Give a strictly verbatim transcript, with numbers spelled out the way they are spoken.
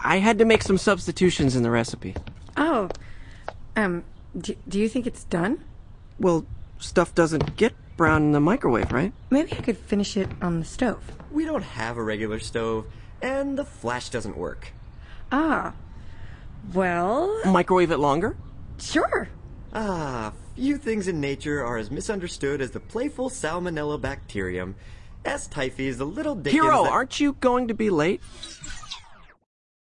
I had to make some substitutions in the recipe. Oh, um, do, do you think it's done? Well, stuff doesn't get brown in the microwave, right? Maybe I could finish it on the stove. We don't have a regular stove, and the flash doesn't work. Ah, well... Microwave it longer? Sure. Ah, few things in nature are as misunderstood as the playful Salmonella bacterium. S. typhi is a little dickens Hiro, that... aren't you going to be late?